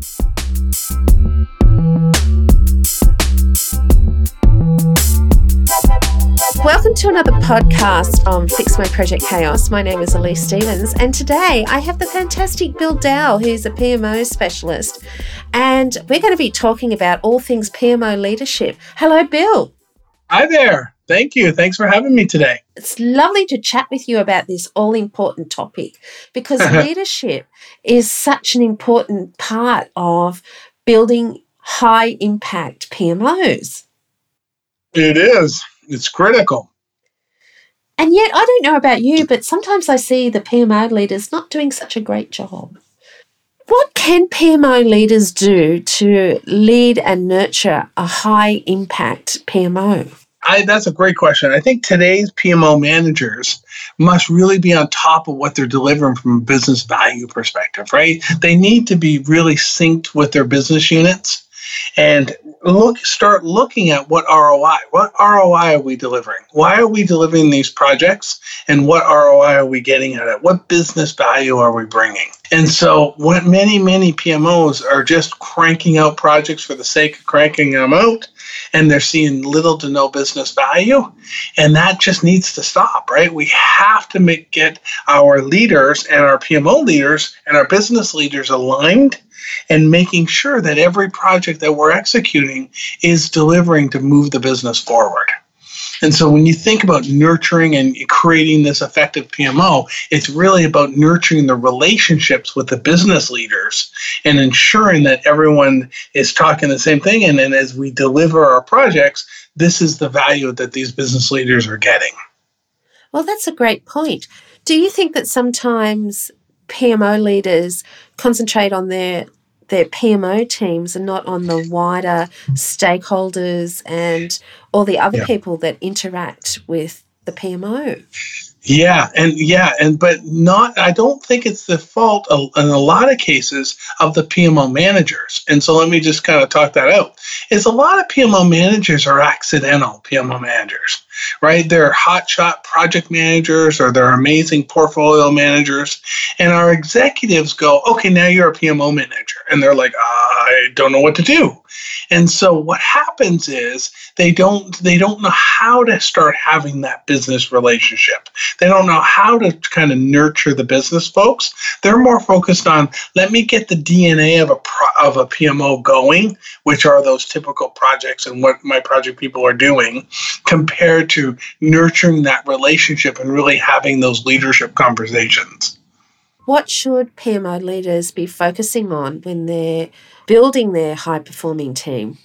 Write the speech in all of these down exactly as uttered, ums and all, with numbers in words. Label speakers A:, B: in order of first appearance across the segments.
A: Welcome to another podcast from Fix My Project Chaos. My name is Elise Stevens, and today I have the fantastic Bill Dowell, who's a P M O specialist, and we're going to be talking about all things P M O leadership. Hello, Bill.
B: Hi there. Thank you. Thanks for having me today.
A: It's lovely to chat with you about this all-important topic because leadership is such an important part of building high-impact P M Os.
B: It is. It's critical.
A: And yet, I don't know about you, but sometimes I see the P M O leaders not doing such a great job. What can P M O leaders do to lead and nurture a high-impact P M O?
B: I, that's a great question. I think today's P M O managers must really be on top of what they're delivering from a business value perspective, right? They need to be really synced with their business units and look, start looking at what R O I, what R O I are we delivering? Why are we delivering these projects? And what R O I are we getting at it? What business value are we bringing? And so what many, many P M Os are just cranking out projects for the sake of cranking them out, and they're seeing little to no business value. And that just needs to stop, right? We have to make get our leaders and our P M O leaders and our business leaders aligned and making sure that every project that we're executing is delivering to move the business forward. And so when you think about nurturing and creating this effective P M O, it's really about nurturing the relationships with the business leaders and ensuring that everyone is talking the same thing. And then as we deliver our projects, this is the value that these business leaders are getting.
A: Well, that's a great point. Do you think that sometimes P M O leaders concentrate on their their P M O teams and not on the wider stakeholders and all the other yeah. people that interact with the P M O?
B: Yeah, and yeah, and but not. I don't think it's the fault of, in a lot of cases of the P M O managers. And so let me just kind of talk that out. Is a lot of P M O managers are accidental P M O managers, right? They're hotshot project managers or they're amazing portfolio managers, and our executives go, "Okay, now you're a P M O manager," and they're like, "I don't know what to do." And so what happens is they don't they don't know how to start having that business relationship. They don't know how to kind of nurture the business folks. They're more focused on, let me get the D N A of a pro, of a P M O going, which are those typical projects and what my project people are doing, compared to nurturing that relationship and really having those leadership conversations.
A: What should P M O leaders be focusing on when they're building their high-performing team?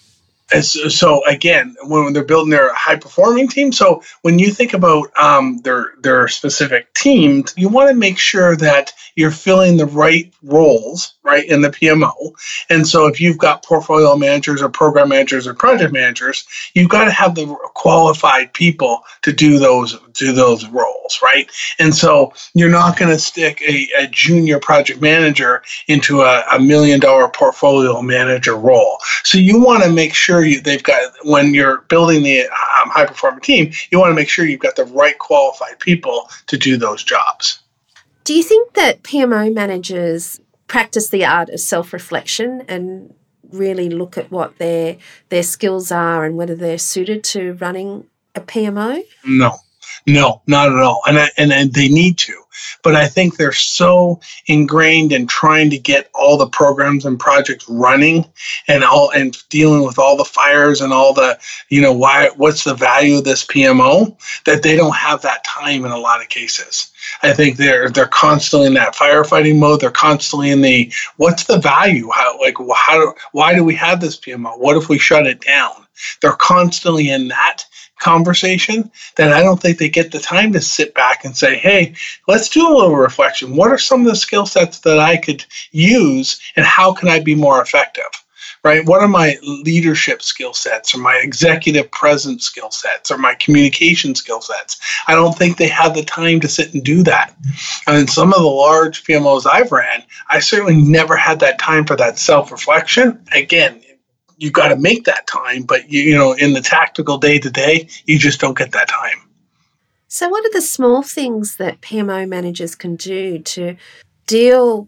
B: As, so again, when they're building their high-performing team, so when you think about um, their their specific teams, you want to make sure that you're filling the right roles, right, in the P M O. And so if you've got portfolio managers or program managers or project managers, you've got to have the qualified people to do those do those roles, right? And so you're not going to stick a, a junior project manager into a, a million dollar portfolio manager role. So you want to make sure you, they've got, when you're building the um, high performing team, you want to make sure you've got the right qualified people to do those jobs.
A: Do you think that P M O managers practice the art of self-reflection and really look at what their their skills are and whether they're suited to running a P M O?
B: No. No, not at all. And, I, and and they need to. But I think they're so ingrained in trying to get all the programs and projects running and all and dealing with all the fires and all the, you know, why what's the value of this P M O, that they don't have that time in a lot of cases. I think they're they're constantly in that firefighting mode. They're constantly in the, what's the value? How like how why do we have this P M O? What if we shut it down? They're constantly in that conversation that I don't think they get the time to sit back and say, hey, let's do a little reflection. What are some of the skill sets that I could use and how can I be more effective? Right? What are my leadership skill sets or my executive presence skill sets or my communication skill sets? I don't think they have the time to sit and do that. And in some of the large P M Os I've ran, I certainly never had that time for that self-reflection. Again, you got to make that time, but you, you know, in the tactical day-to-day, you just don't get that time.
A: So what are the small things that P M O managers can do to deal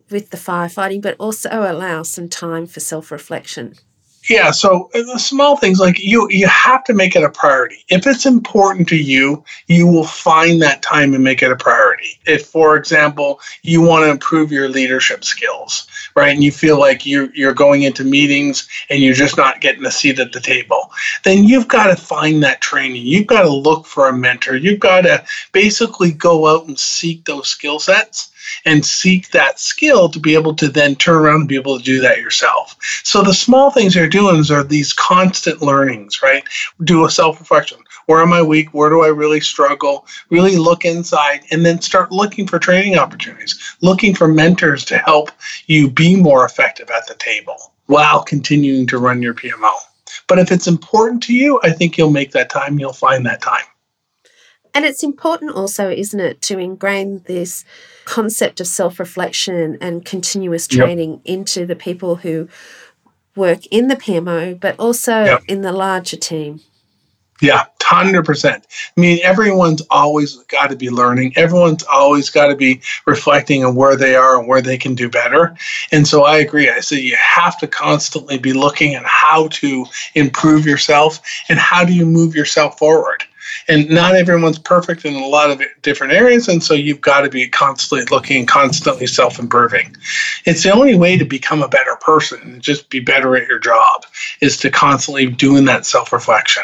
A: with the firefighting, but also allow some time for self-reflection?
B: Yeah, so uh, the small things, like you you have to make it a priority. If it's important to you, you will find that time and make it a priority. If, for example, you want to improve your leadership skills, right, and you feel like you you're going into meetings and you're just not getting a seat at the table, then you've got to find that training. You've got to look for a mentor. You've got to basically go out and seek those skill sets and seek that skill to be able to then turn around and be able to do that yourself. So the small things you're doing are these constant learnings, right? Do a self-reflection. Where am I weak? Where do I really struggle? Really look inside and then start looking for training opportunities, looking for mentors to help you be more effective at the table while continuing to run your P M O. But if it's important to you, I think you'll make that time. You'll find that time.
A: And it's important also, isn't it, to ingrain this concept of self-reflection and continuous training yep. into the people who work in the P M O, but also yep. in the larger team.
B: Yeah, one hundred percent. I mean, everyone's always got to be learning. Everyone's always got to be reflecting on where they are and where they can do better. And so I agree. I say you have to constantly be looking at how to improve yourself and how do you move yourself forward. And not everyone's perfect in a lot of different areas, and so you've got to be constantly looking, constantly self-improving. It's the only way to become a better person and just be better at your job is to constantly doing that self-reflection.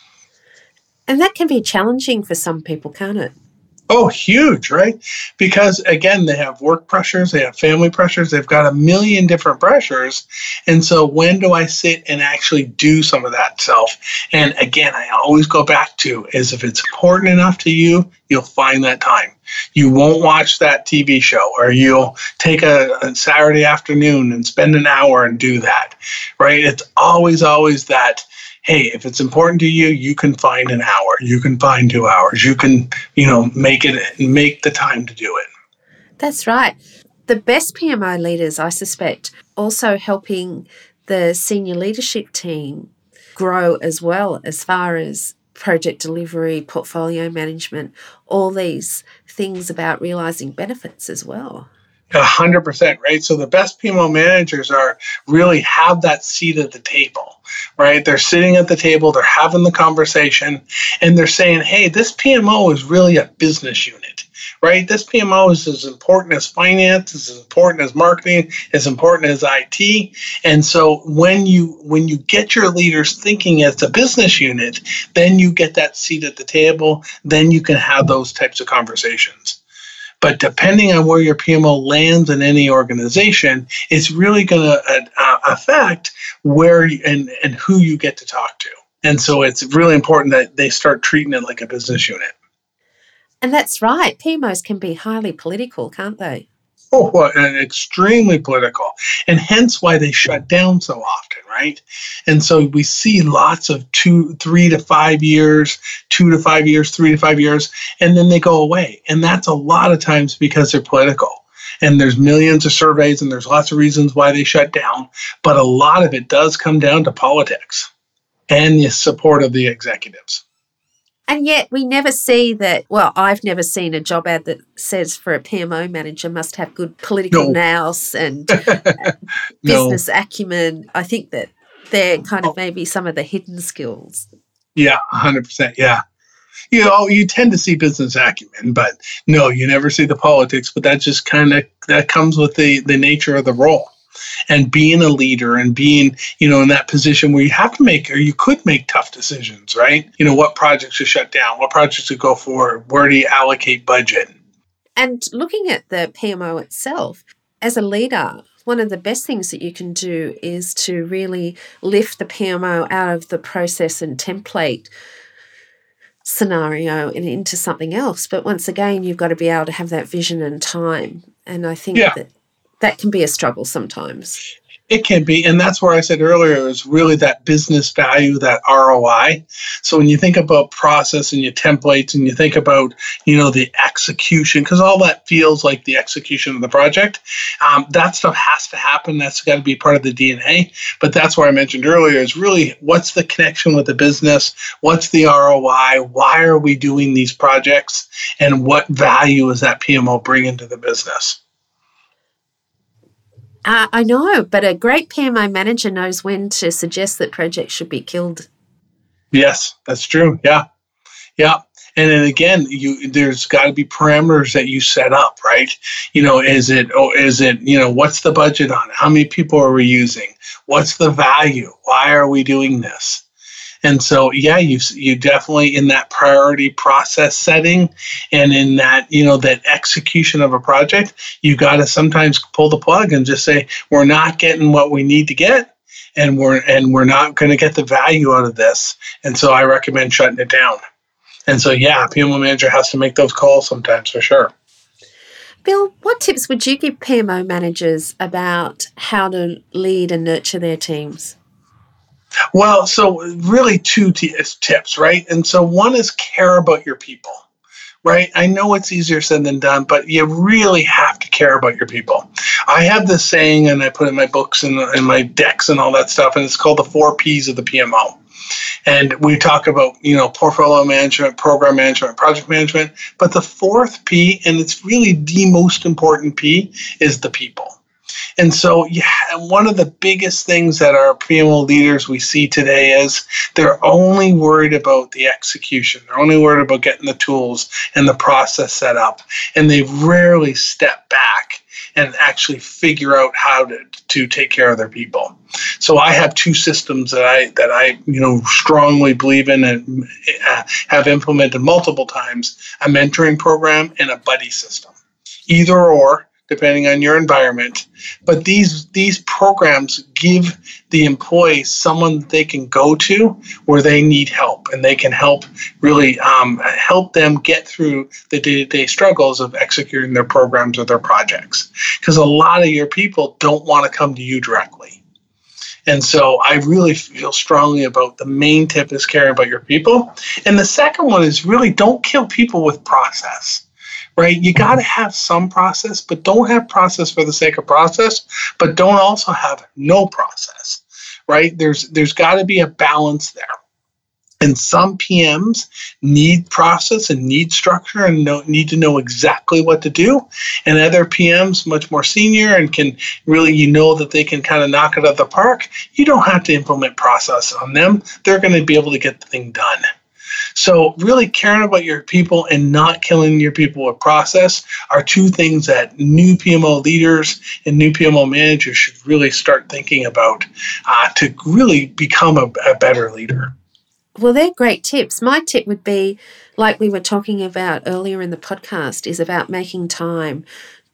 A: And that can be challenging for some people, can't it?
B: Oh, huge, right? Because, again, they have work pressures, they have family pressures, they've got a million different pressures. And so when do I sit and actually do some of that self? And, again, I always go back to is if it's important enough to you, you'll find that time. You won't watch that T V show, or you'll take a, a Saturday afternoon and spend an hour and do that, right? It's always, always that, hey, if it's important to you, you can find an hour, you can find two hours, you can, you know, make it, make the time to do it.
A: That's right. The best P M O leaders, I suspect, also helping the senior leadership team grow as well, as far as project delivery, portfolio management, all these things about realizing benefits as well.
B: A hundred percent, right? So the best P M O managers are really have that seat at the table, right? They're sitting at the table, they're having the conversation, and they're saying, hey, this P M O is really a business unit, right? This P M O is as important as finance, as important as marketing, as important as I T. And so when you when you get your leaders thinking as a business unit, then you get that seat at the table, then you can have those types of conversations. But depending on where your P M O lands in any organization, it's really going to uh, affect where you, and, and who you get to talk to. And so it's really important that they start treating it like a business unit.
A: And that's right. P M Os can be highly political, can't they?
B: Oh, well, and extremely political, and hence why they shut down so often, right? And so we see lots of two, three to five years, two to five years, three to five years, and then they go away. And that's a lot of times because they're political. And there's millions of surveys, and there's lots of reasons why they shut down. But a lot of it does come down to politics and the support of the executives.
A: And yet we never see that, well, I've never seen a job ad that says for a P M O manager must have good political no. nous and uh, business no. acumen. I think that they're kind of maybe some of the hidden skills.
B: Yeah, one hundred percent, yeah. You know, you tend to see business acumen, but no, you never see the politics, but that just kind of, that comes with the, the nature of the role. And being a leader and being, you know, in that position where you have to make, or you could make tough decisions, right? You know, what projects to shut down, what projects to go forward, where do you allocate budget?
A: And looking at the P M O itself, as a leader, one of the best things that you can do is to really lift the P M O out of the process and template scenario and into something else. But once again, you've got to be able to have that vision and time. And I think yeah. that that can be a struggle sometimes.
B: It can be. And that's where I said earlier is really that business value, that R O I. So when you think about process and your templates and you think about, you know, the execution, because all that feels like the execution of the project, um, that stuff has to happen. That's got to be part of the D N A. But that's where I mentioned earlier is really what's the connection with the business? What's the R O I? Why are we doing these projects? And what value is that P M O bringing to the business?
A: Uh, I know, but a great P M O manager knows when to suggest that projects should be killed.
B: Yes, that's true. Yeah. Yeah. And then again, you there's got to be parameters that you set up, right? You know, is it, oh, is it, you know, what's the budget on it? How many people are we using? What's the value? Why are we doing this? And so, yeah, you you definitely in that priority process setting and in that, you know, that execution of a project, you got to sometimes pull the plug and just say, we're not getting what we need to get, and we're and we're not going to get the value out of this. And so I recommend shutting it down. And so, yeah, P M O manager has to make those calls sometimes for sure.
A: Bill, what tips would you give P M O managers about how to lead and nurture their teams?
B: Well, so really two t- tips, right? And so one is care about your people, right? I know it's easier said than done, but you really have to care about your people. I have this saying, and I put in my books and in my decks and all that stuff, and it's called the four P's of the P M O. And we talk about, you know, portfolio management, program management, project management, but the fourth P, and it's really the most important P, is the people. And so, yeah, one of the biggest things that our P M O leaders we see today is they're only worried about the execution. They're only worried about getting the tools and the process set up. And they rarely step back and actually figure out how to, to take care of their people. So I have two systems that I that I you know strongly believe in and uh, have implemented multiple times: a mentoring program and a buddy system. Either or, depending on your environment. But these these programs give the employees someone they can go to where they need help, and they can help really um, help them get through the day-to-day struggles of executing their programs or their projects. Because a lot of your people don't want to come to you directly. And so I really feel strongly about the main tip is caring about your people. And the second one is really don't kill people with process. Right? You got to have some process, but don't have process for the sake of process, but don't also have no process, right? There's there's got to be a balance there. And some P Ms need process and need structure and know, need to know exactly what to do. And other P Ms, much more senior and can really, you know that they can kind of knock it out of the park. You don't have to implement process on them. They're going to be able to get the thing done. So really caring about your people and not killing your people with process are two things that new P M O leaders and new P M O managers should really start thinking about uh, to really become a, a better leader.
A: Well, they're great tips. My tip would be, like we were talking about earlier in the podcast, is about making time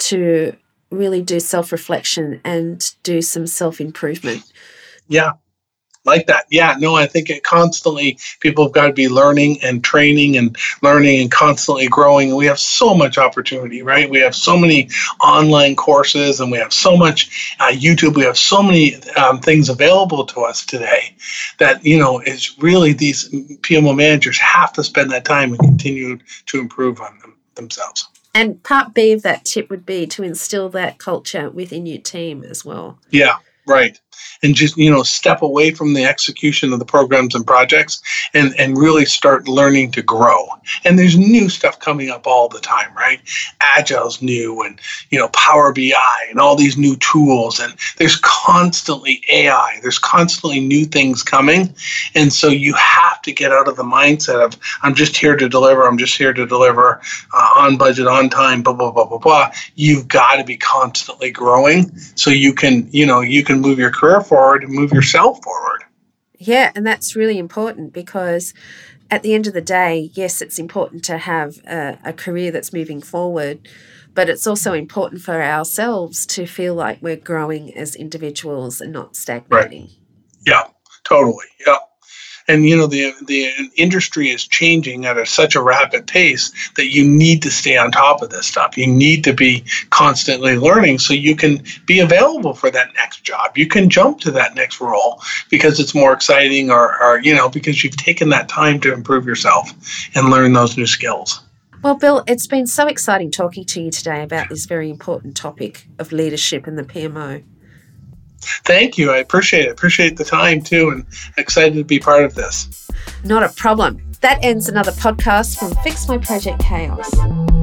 A: to really do self-reflection and do some self-improvement.
B: Yeah. Like that. Yeah, no, I think it constantly, people have got to be learning and training and learning and constantly growing. And we have so much opportunity, right? We have so many online courses and we have so much uh, YouTube. We have so many um, things available to us today that, you know, it's really these P M O managers have to spend that time and continue to improve on them themselves.
A: And part B of that tip would be to instill that culture within your team as well.
B: Yeah, right. And just, you know, step away from the execution of the programs and projects and, and really start learning to grow. And there's new stuff coming up all the time, right? Agile's new and, you know, Power B I and all these new tools. And there's constantly A I. There's constantly new things coming. And so you have to get out of the mindset of, I'm just here to deliver. I'm just here to deliver uh, on budget, on time, blah, blah, blah, blah, blah. You've got to be constantly growing so you can, you know, you can move your career forward and move yourself forward.
A: Yeah, and that's really important because at the end of the day, yes, it's important to have a, a career that's moving forward, but it's also important for ourselves to feel like we're growing as individuals and not stagnating.
B: Right. Yeah, totally. Yeah. And, you know, the the industry is changing at a, such a rapid pace that you need to stay on top of this stuff. You need to be constantly learning so you can be available for that next job. You can jump to that next role because it's more exciting or, or you know, because you've taken that time to improve yourself and learn those new skills.
A: Well, Bill, it's been so exciting talking to you today about this very important topic of leadership in the P M O.
B: Thank you. I appreciate it. Appreciate the time, too, and excited to be part of this.
A: Not a problem. That ends another podcast from Fix My Project Chaos.